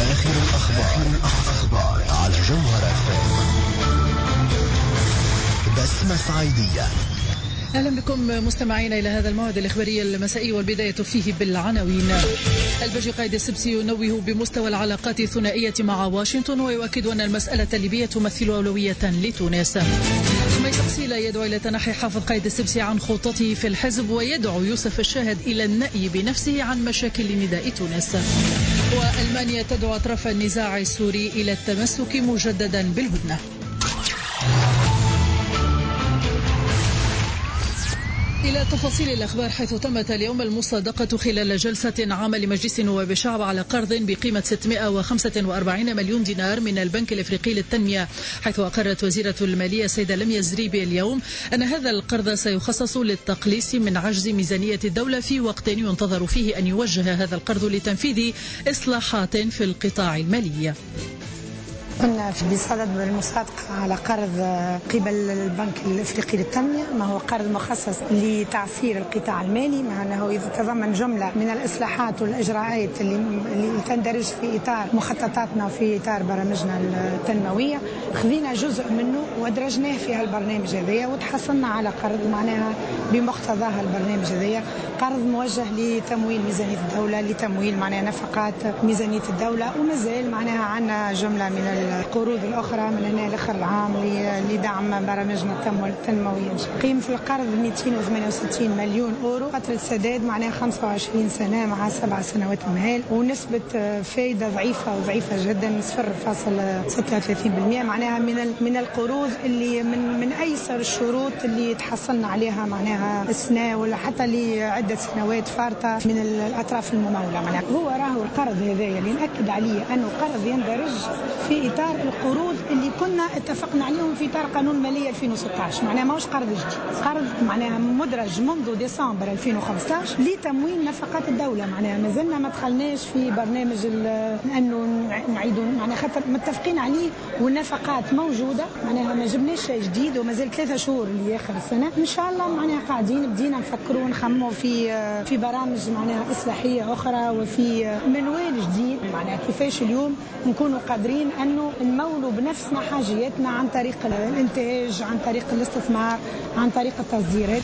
آخر الأخبار على جوهر FM. بسمة صعيدية. أهلا بكم مستمعين إلى هذا الموعد الإخباري المسائي، والبداية فيه بالعناوين. الباجي قايد السبسي ينوه بمستوى العلاقات الثنائية مع واشنطن، ويؤكد أن المسألة الليبية تمثل أولوية لتونس. خميس قصيلة يدعو إلى تنحي حافظ قايد السبسي عن خطته في الحزب، ويدعو يوسف الشاهد إلى النأي بنفسه عن مشاكل نداء تونس. وألمانيا تدعو أطراف النزاع السوري إلى التمسك مجددا بالهدنة. إلى تفاصيل الأخبار، حيث تمت اليوم المصادقة خلال جلسة عامة لمجلس نواب الشعب على قرض بقيمة 645 مليون دينار من البنك الإفريقي للتنمية، حيث أقرت وزيرة المالية السيدة لميا زريبي اليوم أن هذا القرض سيخصص للتقليص من عجز ميزانية الدولة في وقت ينتظر فيه أن يوجه هذا القرض لتنفيذ إصلاحات في القطاع المالي. كنا بصدد المصادقة على قرض قبل البنك الإفريقي للتنمية، ما هو قرض مخصص لتعثير القطاع المالي، مع أنه يتضمن جملة من الإصلاحات والإجراءات اللي تندرج في إطار مخططاتنا وفي إطار برامجنا التنموية. خذينا جزء منه ودرجناه في هالبرنامج هذايا، وتحصلنا على قرض معناها بمقتضاها البرنامج هذايا، قرض موجه لتمويل ميزانية الدولة، لتمويل معناها نفقات ميزانية الدولة، ومازال معناها عنا جملة من القروض الأخرى من هنا لآخر العام لدعم برامجنا التنموية. قيمة القرض 268 مليون أورو، فترة سداد معناها 25 سنة مع 7 سنوات مهال، ونسبة فايدة ضعيفة جدا 0.36%، معناها من القروض اللي من أيسر الشروط اللي تحصلنا عليها معناها السنة ولا حتى لعدة سنوات فارطة من الأطراف الممولة. معناها هو راهو القرض هذايا اللي نأكد عليه أنه قرض يندرج في إطار القروض اللي كنا اتفقنا عليهم في إطار قانون المالية 2016، معناها ماهوش قرض جديد، قرض معناها مدرج منذ ديسمبر 2015 لتمويل نفقات الدولة. معناها ما زلنا ما دخلناش في برنامج أنه نعيدوا، معناها خاطر متفقين عليه والنفقات موجودة، معناها ما جبناش شيء جديد، وما زال 3 شهور لآخر السنة إن شاء الله. معناها قاعدين بدينا نفكروا ونخموا في برامج معناها إصلاحية أخرى وفي منوال جديد، معناها كيفاش اليوم نكونوا قادرين أنه نمولوا بنفسنا حاجياتنا عن طريق الانتاج، عن طريق الاستثمار، عن طريق التصديرات.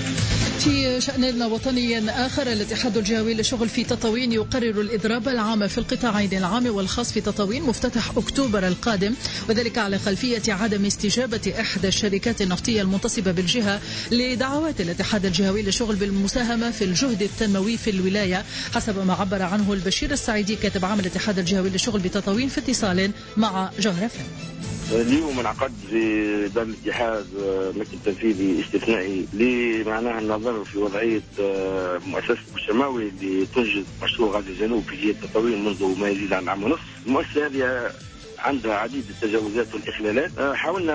في شأن وطني آخر، الاتحاد الجهوي للشغل في تطاوين يقرر الإضراب العام في القطاعين العام والخاص في تطاوين مفتتح أكتوبر القادم، وذلك على خلفية عدم استجابة إحدى الشركات النفطية المنتصبة بالجهة لدعوات الاتحاد الجهوي للشغل بالمساهمة في الجهد التنموي في الولاية، حسب ما عبر عنه البشير السعيدي كاتب عام الاتحاد الجهوي للشغل بتطاوين في اتصال مع جوهر FM. اليوم انعقد في دار الاتحاد مكتب تنفيذي استثنائي لمعناها النظر في وضعية مؤسسة الشماوي اللي تنجز مشروع غاز الجنوب في جهة تطاوين منذ ما يزيد عن عام ونصف. المؤسسة هذه عندها عديد التجاوزات والإخلالات، حاولنا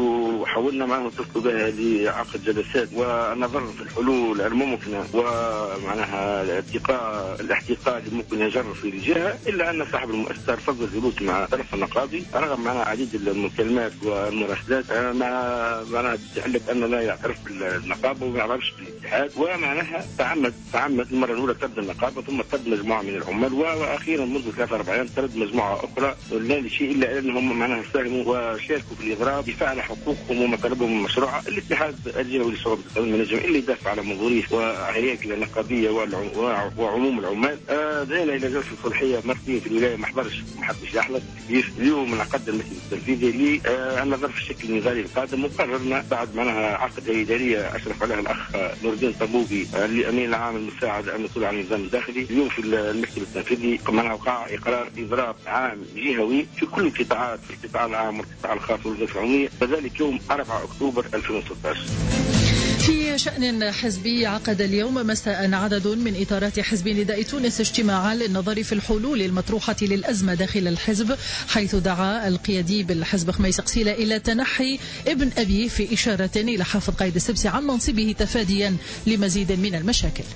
معهم نتصل بها لعقد جلسات والنظر في الحلول الممكنة ومعناها الاحتقاء اللي ممكن يجر في الجهة، إلا أن صاحب المؤسسة رفض الجلوس مع طرف النقابي رغم معنا عديد المكالمات والمراسلات، معناها تحلف أن لا يعترف بالنقابة وما يعرفش بالاتحاد، ومعناها تعمد المرة الأولى طرد النقابة ثم طرد مجموعة من العمال، وأخيرا منذ 3-4 أيام طرد مجموعة أخرى، لا لشيء إلا أنهم معناها ساهموا وشاركوا في الإضراب دفاع عن حقوقهم ومطالبهم المشروعة. الاتحاد الجهوي للشغل بالتنمية النجم اللي يدافع على منظوريه وهياكل النقابية وعموم العمال. دعينا إلى جلسة صلحية مرتين في الولاية، ما حدش يحضر كبير. اليوم نعقد المجلس التنفيذي للنظر في الشكل النظامي القادم، وقررنا بعد معناها عقد إدارية أشرف عليها الأخ نور الدين طبوبي الأمين العام المساعد المسؤول عن النظام الداخلي. اليوم في المكتب التنفيذي معناها وقع إقرار إضراب عام جهوي في كل القطاعات، في القطاع العام والقطاع الخاص والوظيفة العمومية، وذلك يوم 4 أكتوبر 2016. في شأن حزبي، عقد اليوم مساء عدد من إطارات حزب نداء تونس اجتماعا للنظر في الحلول المطروحة للأزمة داخل الحزب، حيث دعا القيادي بالحزب خميس قصيلة إلى تنحي ابن أبيه في إشارة إلى حافظ قايد السبسي عن منصبه تفاديا لمزيد من المشاكل.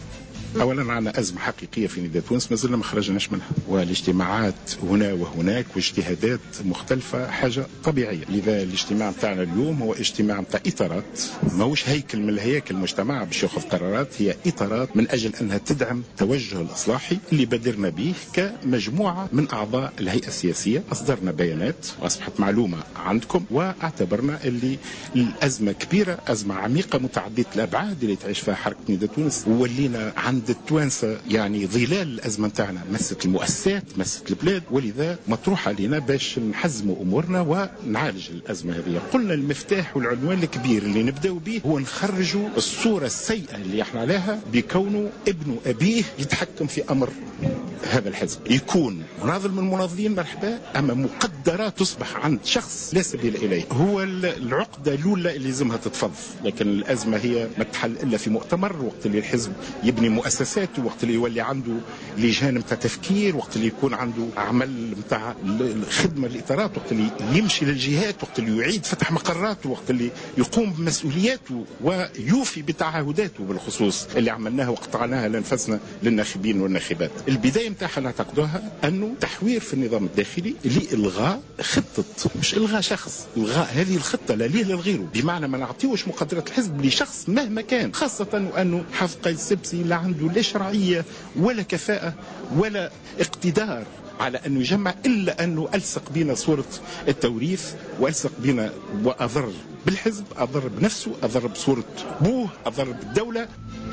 أولا عندنا أزمة حقيقية في نداء تونس ما زلنا ما خرجناش منها، والاجتماعات هنا وهناك واجتهادات مختلفة حاجة طبيعية. لذا الاجتماع متاعنا اليوم هو اجتماع متاع إطارات، ماهوش هيكل من الهياكل المجتمع باش ياخذ قرارات، هي إطارات من أجل أنها تدعم التوجه الإصلاحي اللي بدرنا به كمجموعة من أعضاء الهيئة السياسية. أصدرنا بيانات وأصبحت معلومة عندكم، واعتبرنا اللي الأزمة كبيرة، أزمة عميقة متعددة الأبعاد اللي تعيش فيها حركة نداء تونس، ولينا عند التوانسة يعني ظلال الأزمة نتاعنا مست المؤسسات مست البلاد، ولذا مطروح علينا باش نحزموا أمورنا ونعالج الأزمة هذه. قلنا المفتاح والعنوان الكبير اللي نبدأ به هو نخرجوا الصورة السيئة اللي احنا عليها بكونه ابن أبيه يتحكم في أمر هذا الحزب، يكون مناضل من المناضلين مرحبا، أما مقدرات تصبح عند شخص لا سبيل إليه. هو العقدة الأولى اللي لازمها تتفض، لكن الأزمة هي ما تحل إلا في مؤتمر، وقت اللي الحزب يبني مؤسساته، وقت اللي يولي عنده لجان متاع تفكير، وقت اللي يكون عنده عمل متاع الخدمة الإطارات، وقت اللي يمشي للجهات، وقت اللي يعيد فتح مقراته، وقت اللي يقوم بمسؤولياته ويوفي بتعهداته بالخصوص اللي عملناها وقطعناها لنفسنا للناخبين والناخبات. البداية متاعها نعتقدوها أنه تحوير في النظام الداخلي لإلغاء خطة، مش إلغاء شخص، إلغاء هذه الخطة لا ليه للغيره، بمعنى ما نعطيوش مقدرات الحزب لشخص مهما كان، خاصة وأنه حافظ قيد السبسي لا عنده لا شرعية ولا كفاءة ولا اقتدار على أنه يجمع، إلا أنه ألصق بنا صورة التوريث، وألصق بنا وأضر بالحزب، أضر بنفسه، أضر بصورة بوه، أضر بالدولة.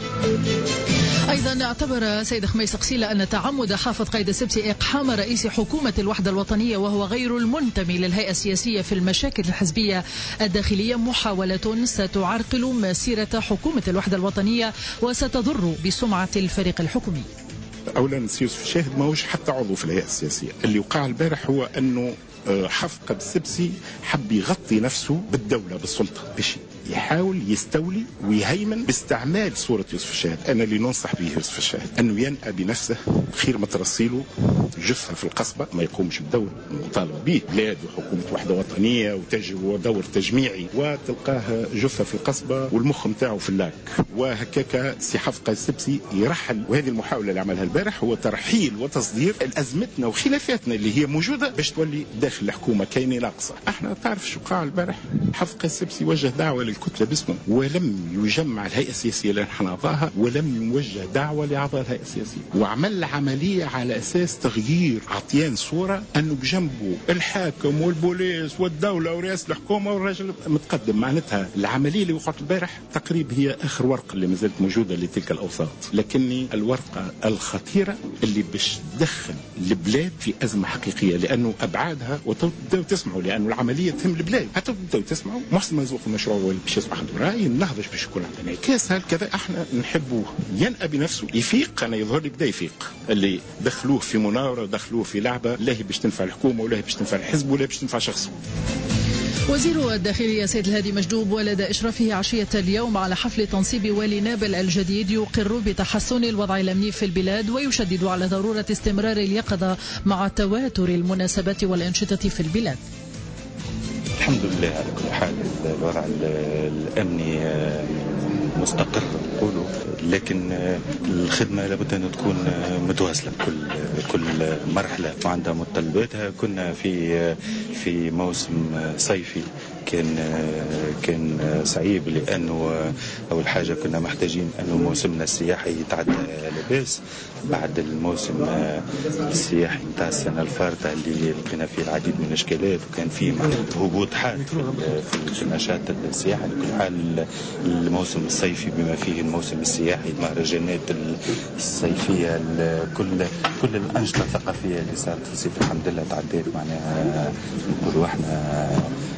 أيضا اعتبر سيد خميس قسيلة أن تعمد حافظ قيد السبسي إقحام رئيس حكومة الوحدة الوطنية وهو غير المنتمي للهيئة السياسية في المشاكل الحزبية الداخلية محاولة ستعرقل مسيرة حكومة الوحدة الوطنية وستضر بسمعة الفريق الحكومي. أولا يوسف الشاهد ما هوش حتى عضو في الهيئة السياسية. اللي وقع البارح هو أنه حافظ قيد السبسي حب يغطي نفسه بالدولة بالسلطة باش يحاول يستولي ويهيمن باستعمال صورة يوسف الشاهد. أنا اللي ننصح به يوسف الشاهد أنه ينأى بنفسه، خير ما ترسيله جثة في القصبة، ما يقومش بدور مطالب به بلاد وحكومة وحدة وطنية ودور تجميعي، وتلقاه جثة في القصبة والمخ متاعه في اللاك. وهكاك سي حافظ قيد السبسي يرحل، وهذه المحاولة اللي عملها البارح هو ترحيل وتصدير أزمتنا وخلافاتنا اللي هي موجودة باش تولي داخل الحكومة كاينة ناقصة. احنا تعرف شو قاع البارح؟ حافظ قيد السبسي وجه دعوة للكتلة باسمه، ولم يجمع الهيئة السياسية اللي نحن أعضاها، ولم يوجه دعوة لأعضاء الهيئة السياسية، وعمل عملية على أساس تغيير عطيان صورة أنه بجنبه الحاكم والبوليس والدولة ورئاسة الحكومة والرجل متقدم. معناتها العملية اللي وقعت البارح تقريبا هي آخر ورقة اللي مازالت موجودة لتلك الأوساط، لكني الورقة الخطيرة اللي باش تدخل البلاد في أزمة حقيقية، لأنه أبعادها وتبدأوا تسمعوا، لأنه العملية تهم البلاد. هتبدأوا تسمعوا محسن مرزوق المشروع واللي باش يصبح عنده رأي، النهضة باش يكون عندنا كاس هكذا. احنا نحبوه ينأى بنفسه يفيق. أنا يظهر لي بدا يفيق، اللي دخلوه في مناورة ودخلوه في لعبة لا هي باش تنفع الحكومة ولا هي باش تنفع الحزب ولا باش تنفع شخص. وزير الداخلية سيد الهادي مجدوب ولدى إشرافه عشية اليوم على حفل تنصيب والي نابل الجديد يقر بتحسن الوضع الأمني في البلاد، ويشدد على ضرورة استمرار اليقظة مع تواتر المناسبات والأنشطة في البلاد. الحمد لله على كل حال الوضع الأمني مستقر نقولوا، لكن الخدمة لابد أن تكون متواصلة كل مرحلة وعندها متطلباتها. كنا في موسم صيفي كان صعيب، لأنه أول حاجة كنا محتاجين أنه موسمنا السياحي يتعدى لباس بعد الموسم السياحي نتاع السنة الفارطة اللي لقينا فيه العديد من الإشكالات، وكان فيه هبوط حاد في النشاط السياحي. لكل حال الموسم الصيفي بما فيه الموسم السياحي، المهرجانات الصيفية، كل الأنشطة الثقافية اللي صارت في الصيف الحمد لله تعديت معناها نقولوا احنا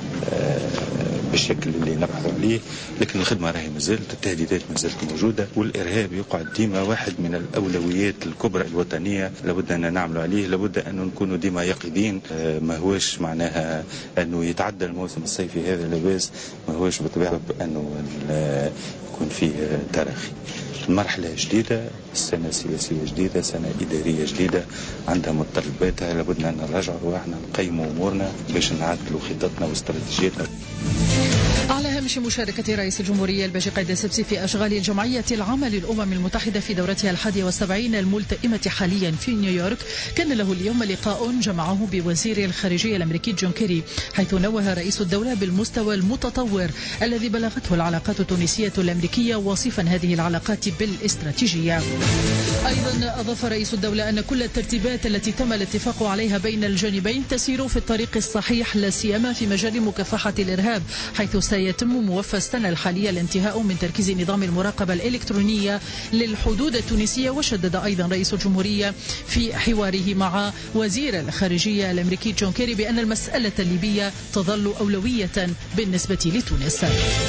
بالشكل اللي نبحث عليه. لكن الخدمة راهي مازالت، التهديدات مازالت موجودة، والإرهاب يقعد ديما واحد من الأولويات الكبرى الوطنية لابد أن نعمل عليه. لابد أن نكونوا ديما يقظين، ما هوش معناها أنه يتعدى الموسم الصيفي هذا لباس، ما هوش بطبيعة أنه يكون فيه تراخي. المرحلة جديدة، السنة السياسية جديدة، سنة إدارية جديدة عندها متطلباتها، لابد أن نرجع رواحنا نقيموا أمورنا باش نعدلوا خططنا واستراتيجيتنا. على هامش مشاركة رئيس الجمهورية الباجي قايد السبسي في أشغال الجمعية العامة للأمم المتحدة في دورتها 71 الملتئمة حاليا في نيويورك، كان له اليوم لقاء جمعه بوزير الخارجية الأمريكي جون كيري، حيث نوه رئيس الدولة بالمستوى المتطور الذي بلغته العلاقات التونسية الأمريكية، وصفا هذه العلاقات بالاستراتيجية. أيضا أضاف رئيس الدولة أن كل الترتيبات التي تم الاتفاق عليها بين الجانبين تسير في الطريق الصحيح، لا سيما في مجال مكافحة الإرهاب، حيث سيتم موفى السنة الحالية الانتهاء من تركيز نظام المراقبة الإلكترونية للحدود التونسية. وشدد أيضا رئيس الجمهورية في حواره مع وزير الخارجية الأمريكي جون كيري بأن المسألة الليبية تظل أولوية بالنسبة لتونس.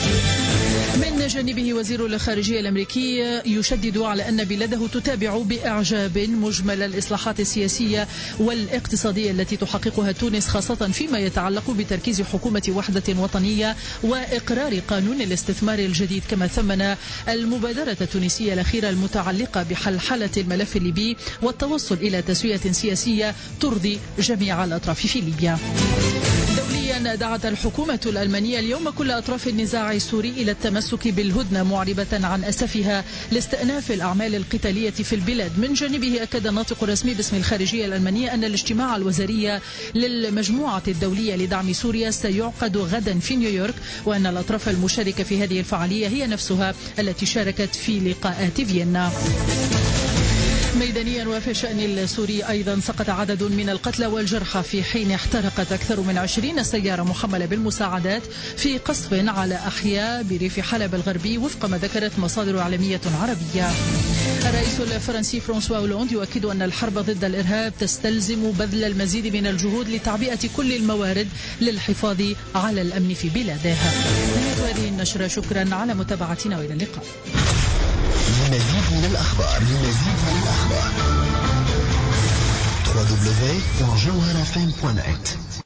من جانبه وزير الخارجية الأمريكي يشدد على أن بلاده تتابع بإعجاب مجمل الإصلاحات السياسية والاقتصادية التي تحققها تونس، خاصة فيما يتعلق بتركيز حكومة وحدة وطنية وإقرار قانون الاستثمار الجديد، كما ثمن المبادرة التونسية الأخيرة المتعلقة بحلحلة الملف الليبي والتوصل إلى تسوية سياسية ترضي جميع الأطراف في ليبيا. دوليا، دعت الحكومة الألمانية اليوم كل أطراف النزاع السوري إلى التمسك بالهدنة، معربة عن أسفها لاستئناف الأعمال القتالية في البلاد. من جانبه أكد الناطق الرسمي باسم الخارجية الألمانية أن الاجتماع الوزاري للمجموعة الدولية لدعم سوريا سيعقد غدا في نيويورك، وأن الأطراف المشاركة في هذه الفعالية هي نفسها التي شاركت في لقاءات فيينا. ميدانيا وفي الشأن السوري أيضا سقط عدد من القتلى والجرحى في حين احترقت أكثر من 20 سيارة محملة بالمساعدات في قصف على أحياء بريف حلب الغربي، وفق ما ذكرت مصادر إعلامية عربية. الرئيس الفرنسي فرانسوا هولاند يؤكد أن الحرب ضد الإرهاب تستلزم بذل المزيد من الجهود لتعبئة كل الموارد للحفاظ على الأمن في بلاده. نهاية هذه النشرة، شكرا على متابعتنا وإلى اللقاء. لمزيد من الأخبار www.jawharfm.net